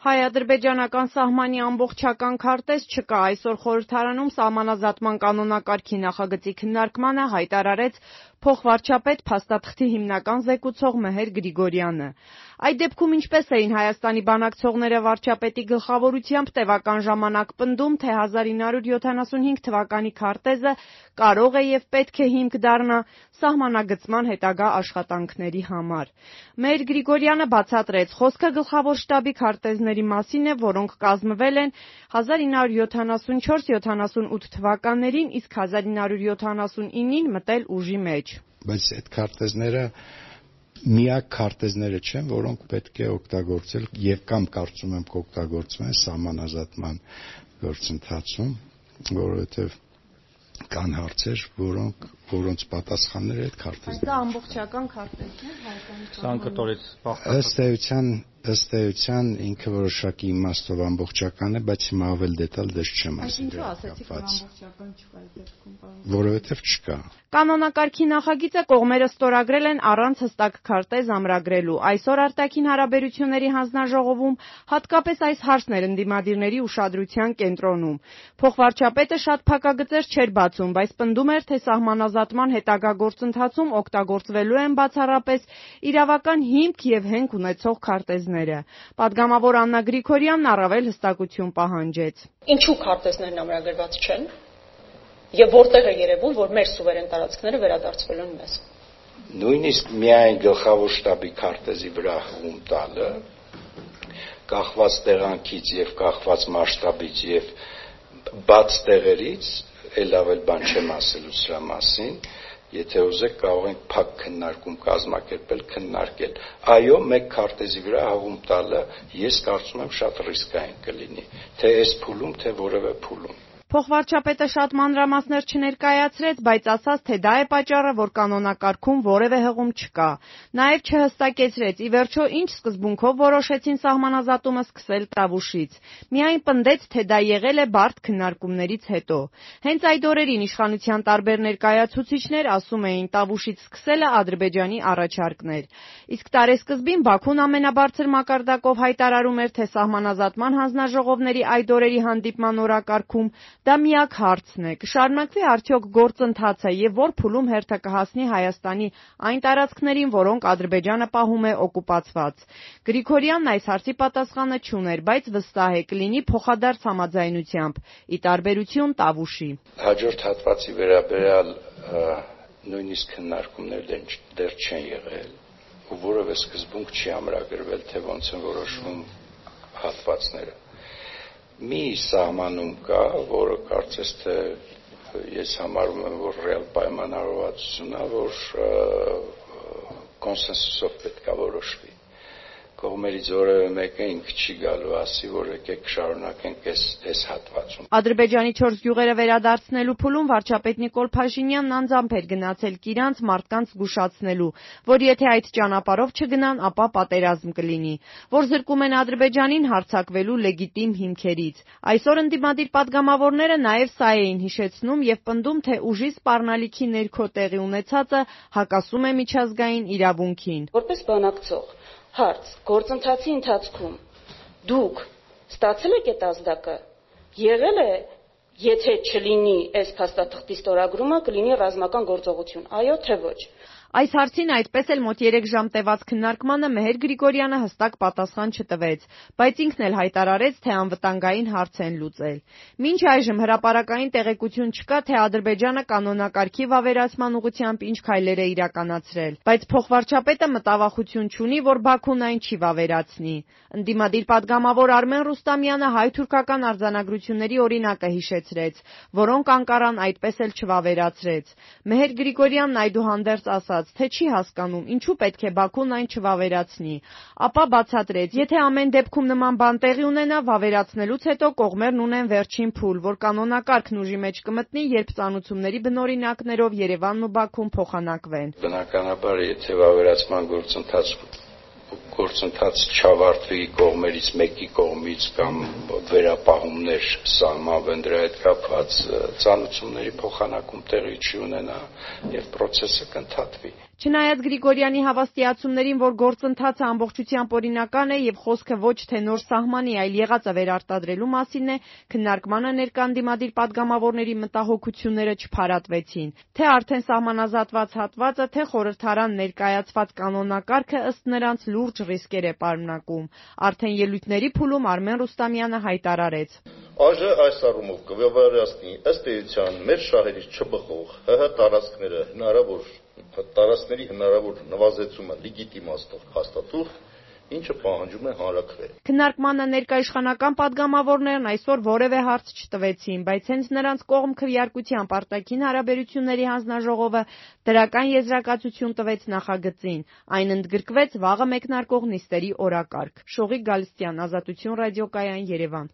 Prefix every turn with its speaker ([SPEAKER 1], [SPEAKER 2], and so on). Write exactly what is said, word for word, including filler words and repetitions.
[SPEAKER 1] Հայ-ադրբեջանական սահմանի ամբողջական քարտեզ չկա, այսօր խորհրդարանում սահմանազատման կանոնակարգի նախագծի քննարկմանը հայտարարեց փոխվարչապետ փաստաթղթի հիմնական զեկուցող Մեհեր Գրիգորյանը։ Այդ դեպքում ինչպես էին Հայաստանի բանակցողները վարչապետի գլխավորությամբ տևական ժամանակ պնդում, թե հազար ինը հարյուր յոթանասունհինգ թվականի քարտեզը կարող է և պետք է հիմք դառնա սահմանագծման հետագա աշխատանքների համար։ Մեհեր Գրիգորյանը բացատրեց, խոսքը գլխավոր շտաբի քարտեզների մասին է, որոնք կազմվել են հազար ինը հարյուր յոթանասունչորս յոթանասունութ թվականներին, իսկ հազար ինը հարյուր յոթանասունինին մտել ուժի մեջ։
[SPEAKER 2] Բայց այդ քարտեզները միակ քարտեզները չեն, որոնք պետք է օգտագործել եւ կամ կարծում եմ կօգտագործվեն սահմանազատման գործընթացում, որովհետեւ կան հարցեր, որոնք որոնց պատասխանները այդ քարտեզներն
[SPEAKER 1] են։ Դա ամբողջական քարտեզն է Հայաստանի
[SPEAKER 2] ցանկատարից ըստ էության ըստ էության ինքը որոշակի իմաստով ամբողջական է, բայց հիմա ավել դետալ դες չեմ ասի։
[SPEAKER 1] Ինչու ասեցիք, որ ամբողջական չկա այդ դեպքում, պարոն։
[SPEAKER 2] Որովհետև չկա։
[SPEAKER 1] Կանոնակարգի նախագիծը կողմերը ստորագրել են առանց հստակ քարտեզ ամրագրելու։ Այսօր արտաքին հարաբերությունների հանձնաժողովում հատկապես այս հարցն էր ընդդիմադիրների ուշադրության կենտրոնում։ Փոխվարչապետը շատ փակագծեր չէր բացում, բայց պնդում էր, թե սահմանազատման հետագա գործընթացում օգտագործվելու են բացառապես իրավական հիմք եւ հենք ունեցող քարտեզները։ Պատգամավոր Աննա Գրիգորյանն առավել հստակություն պահանջեց։
[SPEAKER 3] Ինչու քարտեզներն ամրագրված չեն եւ որտեղ է երևում, որ մեր սուվերեն տարածքները վերադարձվելու են մեզ։
[SPEAKER 2] Նույնիսկ միայն գլխավոր շտաբի քարտեզի վրա հում տալը կախված տեղանքից եւ կախված մասշտաբից եւ բաց տեղերից էլ ավել բան չեմ ասելու սրա մասին, եթե ուզեք կարող ենք փակ քննարկում կազմակերպել, քննարկել։ Այո, մեկ քարտեզի վրա հաղում տալը ես կարծում եմ շատ ռիսկային կլինի, թե այս փուլում, թե որևէ փուլում։
[SPEAKER 1] Փոխվարչապետը շատ մանրամասներ չներկայացրեց, բայց ասաց, թե դա է պատճառը, որ կանոնակարգում որևէ հղում չկա։ Նաև չհստակեցրեց, ի վերջո ինչ սկզբունքով որոշեցին սահմանազատումը սկսել Տավուշից։ Միայն պնդեց, թե դա եղել է բարդ քննարկումներից հետո։ Հենց այդ օրերին իշխանության տարբեր ներկայացուցիչներ ասում էին, Տավուշից սկսելը Ադրբեջանի առաջարկն էր։ Իսկ տարեսկզբին Բաքուն ամենաբարձր մակարդակով հայտարարում էր, թե սահմանազատման հանձնաժողովների այդ օրերի հանդիպման օրակարգում դա միակ հարցն է։ Կշարունակվի արդյոք գործընթացը եւ որ փուլում հերթը կհասնի Հայաստանի այն տարածքներին, որոնք Ադրբեջանը պահում է օկուպացված։ Գրիգորյանն այս հարցի պատասխանը չուներ, բայց վստահ է կլինի փոխադարձ համաձայնությամբ, ի տարբերություն Տավուշի։
[SPEAKER 2] Հաջորդ հատվածի վերաբերյալ նույնիսկ քննարկումներ դեռ չեն եղել, ու որևէ սկզբունք չի ամրագրվել, թե ոնց են որոշվում հատվածները։ Մի սահմանում կա, որը կարծես թե ես համարում եմ, որ ռեալ պայմանավորվածություն է, որ կոնսենսուսով պետք է որոշվի։ Կողմերից որևէ մեկը ինքը չի գալու ասի, որ եկեք շարունակենք այս այս հատվածում։
[SPEAKER 1] Ադրբեջանի չորս գյուղերը վերադարձնելու փուլում վարչապետ Նիկոլ Փաշինյանն անձամբ էր գնացել Կիրանց մարդկանց զգուշացնելու, որ եթե այդ ճանապարհով չգնան, ապա պատերազմ կլինի, որ զրկում են Ադրբեջանին հարձակվելու լեգիտիմ հիմքերից։ Այսօր ընդդիմադիր պատգամավորները նաև սա էին հիշեցնում եւ պնդում, թե ուժի սպառնալիքի ներքո տեղի ունեցածը հակասում է միջազգային իրավունքին։
[SPEAKER 3] Որպես բանակցող հարց, գործընթացի ընթացքում դուք ստացել եք այդ ազդակը, եղել է, եթե չլինի այս փաստաթղթի ստորագրումը, կլինի ռազմական գործողություն, այո թե ոչ։
[SPEAKER 1] Այս հարցին այդպես էլ մոտ երեք ժամ տևած քննարկմանը Մեհեր Գրիգորյանը հստակ պատասխան չտվեց, բայց ինքն էլ հայտարարեց, թե անվտանգային հարց են լուծել։ Մինչ այժմ հրապարակային տեղեկություն չկա, թե Ադրբեջանը կանոնակարգի վավերացման ուղղությամբ ինչ քայլեր է իրականացրել, բայց փոխվարչապետը մտավախություն չունի, որ Բաքուն այն չի վավերացնի։ Ընդդիմադիր պատգամավոր Արմեն Ռուստամյանը հայ-թուրքական արձանագրությունների օրինակը հիշեցրեց, որոնք Անկարան այդպես էլ չվավերացրեց։ Մեհեր Գրիգորյանն այդուհանդերձ ասաց, թե չի հասկանում, ինչու պետք է Բաքուն այն չվավերացնի, ապա բացատրեց, եթե ամեն դեպքում նման բան տեղի ունենա, վավերացնելուց հետո կողմերն ունեն վերջին փուլ, որ կանոնակարգն ուժի մեջ կմտնի, երբ ծանուցումների բնօրինակներով Երևանն ու Բաքուն փոխանակվեն։
[SPEAKER 2] Բնականաբար, եթե վավերացման գործընթաց գործընթաց չավարտվի կողմերից մեկի կողմից կամ վերապահումներ սահմանվեն դրա հետ կապված, ծանոթությունների փոխանակում տեղի չի ունենա եւ process-ը կընդհատվի։
[SPEAKER 1] Չնայած Գրիգորյանի հավաստիացումներին, որ գործընթացը ամբողջությամբ օրինական է եւ խոսքը ոչ թե նոր սահմանի, այլ եղածը վերարտադրելու մասին է, քննարկմանը ներկա ընդդիմադիր պատգամավորների մտահոգությունները չփարատվեցին։ Թե արդեն սահմանազատված հատվածը, թե խորհրդարան ներկայացված կանոնակարգը ըստ նրանց լուրջ ռիսկեր է պարունակում։ Արդեն ելույթների փուլում Արմեն Ռուստամյանը հայտարարեց.
[SPEAKER 4] Աժ այս առումով կվավերացնի ըստ էության մեր շահերից չբխող ՀՀ տարածքները հնարավոր տարածքների հնարավոր նվազեցումը լեգիտիմացնող հաստատող, ինչը պահանջում է հանրաքվե։
[SPEAKER 1] Քննարկմանը ներկա իշխանական պատգամավորներն այսօր որևէ հարց չտվեցին, բայց հենց նրանց կողմ քվեարկությամբ արտաքին հարաբերությունների հանձնաժողովը դրական եզրակացություն տվեց նախագծին։ Այն ընդգրկվեց վաղը մեկնարկող նիստերի օրակարգ։ Շողիկ Գալստյան, Ազատություն ռադիոկայան, Երևան։